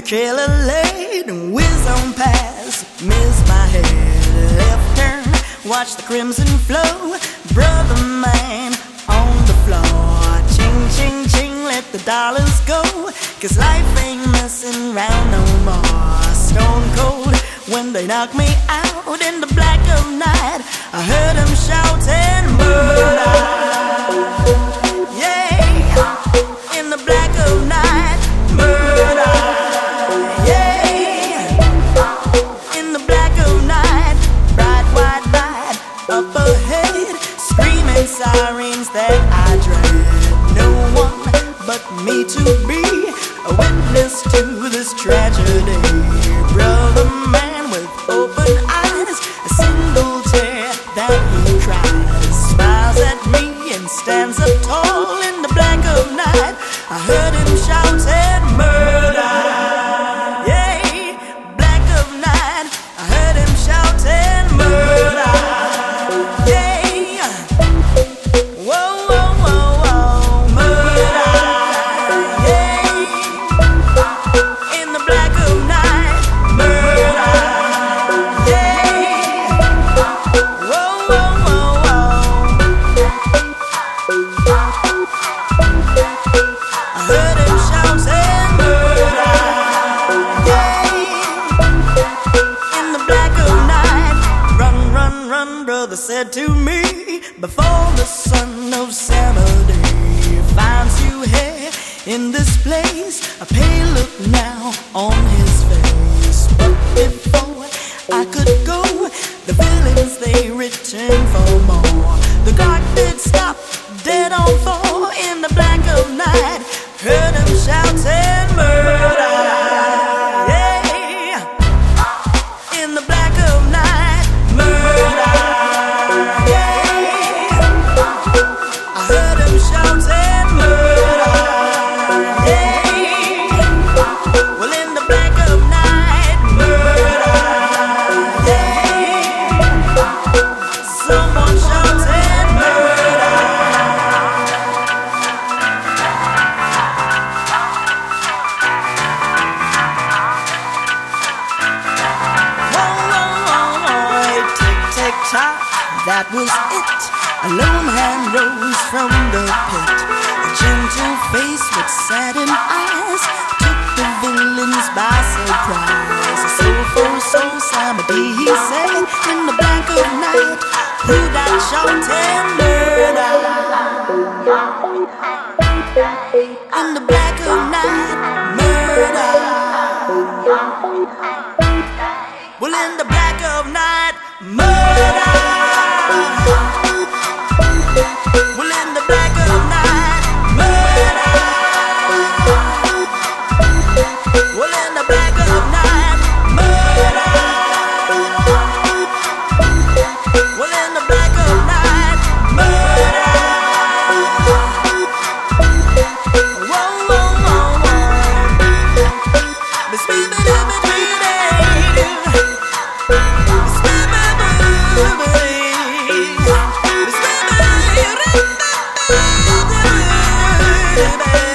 Killer laid and whiz on past, miss my head, left turn, watch the crimson flow. Brother man on the floor, ching, ching, ching, let the dollars go, 'cause life ain't messing round no more. Stone cold when they knock me out in the black of night, I heard them shouting murder. Yeah, in the black of night, murder. Yeah, in the black of night, bright white light up ahead, screaming sirens that I dread. No one but me to be a witness to this tragedy. Brother man with open eyes, a single tear that he cries, smiles at me and stands up tall in the black of night. I heard him shouting murder. Yeah, black of night, I heard him shouting murder. Yeah, whoa, whoa, whoa, whoa, murder. Yeah, in the black of night, murder. Yeah, whoa, whoa, whoa, I heard him shouting murder. Yeah, in the black of night, run, run, run, brother said to me, before the son of Saturday finds you here in this place. A pale look now on his face, but before I could go, the villains they returned for more. The guard did stop dead on four in the black of night, heard him shouting murder. Yeah, in the black of night, murder. Yeah, I heard him shouting murder. Yeah, well in the black of night, murder. Yeah, someone shouting murder. Whoa, whoa, whoa, whoa, tick, tick, tock, that was it. A lone hand rose from the pit, a gentle face with saddened eyes took the villains by surprise. A soulful soul somebody, he said, in the black of night, who that shouting murder? In the black of night, murder. Well, in the black of night, murder. Well, in the black of night, murder. Well, in the black of night, murder. Well, in the black of night, murder. Whoa, whoa, whoa, whoa. Miss me, baby.